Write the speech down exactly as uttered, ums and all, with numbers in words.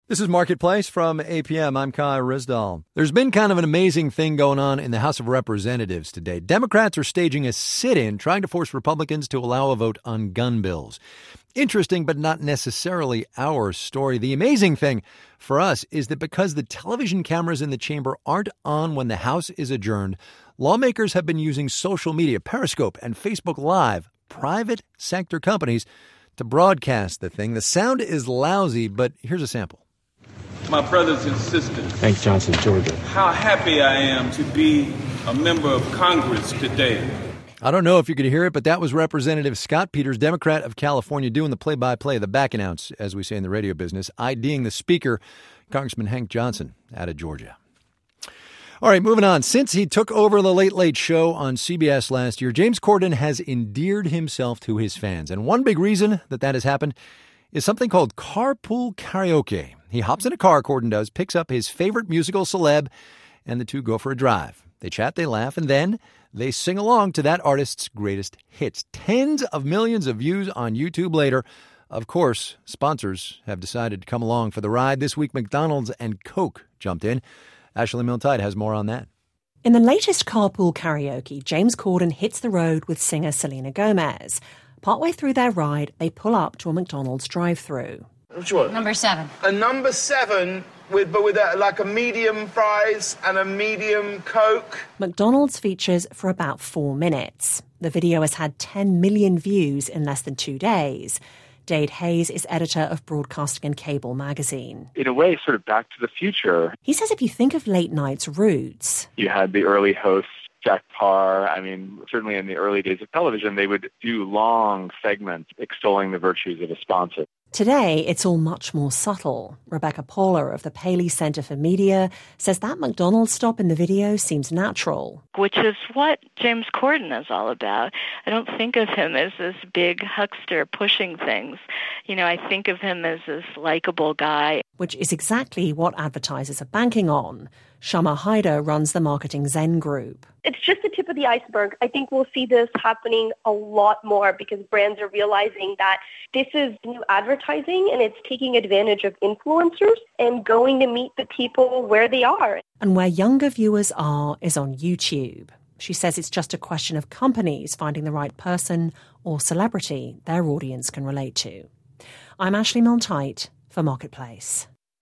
This is Marketplace from A P M. I'm Kai Rizdal. There's been kind of an amazing thing going on in the House of Representatives today. Democrats are staging a sit-in trying to force Republicans to allow a vote on gun bills. Interesting, but not necessarily our story. The amazing thing for us is that because the television cameras in the chamber aren't on when the House is adjourned, lawmakers have been using social media, Periscope and Facebook Live, private sector companies, to broadcast the thing. The sound is lousy, but here's a sample. My brothers and sisters. Thanks, Johnson, Georgia. How happy I am to be a member of Congress today. I don't know if you could hear it, but that was Representative Scott Peters, Democrat of California, doing the play-by-play, the back announce, as we say in the radio business, IDing the Speaker, Congressman Hank Johnson, out of Georgia. All right, moving on. Since he took over the Late Late Show on C B S last year, James Corden has endeared himself to his fans. And one big reason that that has happened is something called carpool karaoke. He hops in a car, Corden does, picks up his favorite musical celeb, and the two go for a drive. They chat, they laugh, and then they sing along to that artist's greatest hits. Tens of millions of views on YouTube later. Of course, sponsors have decided to come along for the ride. This week, McDonald's and Coke jumped in. Ashley Milne-Tyte has more on that. In the latest carpool karaoke, James Corden hits the road with singer Selena Gomez. Partway through their ride, they pull up to a McDonald's drive-thru. Which one? Number seven. A number seven, with but with a, like a medium fries and a medium Coke. McDonald's features for about four minutes. The video has had ten million views in less than two days. Dade Hayes is editor of Broadcasting and Cable magazine. In a way, sort of Back to the Future. He says if you think of late night's roots, You had the early hosts, Jack Parr. I mean, certainly in the early days of television, they would do long segments extolling the virtues of a sponsor. today it's all much more subtle. Rebecca Paula of the Paley Center for Media says that McDonald's stop in the video seems natural. Which is what James Corden is all about. I don't think of him as this big huckster pushing things. You know, I think of him as this likable guy. Which is exactly what advertisers are banking on. Shama Haider runs the Marketing Zen Group. It's just the tip of the iceberg. I think we'll see this happening a lot more because brands are realizing that this is new advertising and it's taking advantage of influencers and going to meet the people where they are. And where younger viewers are is on YouTube. She says it's just a question of companies finding the right person or celebrity their audience can relate to. I'm Ashley Milne-Tyte for Marketplace.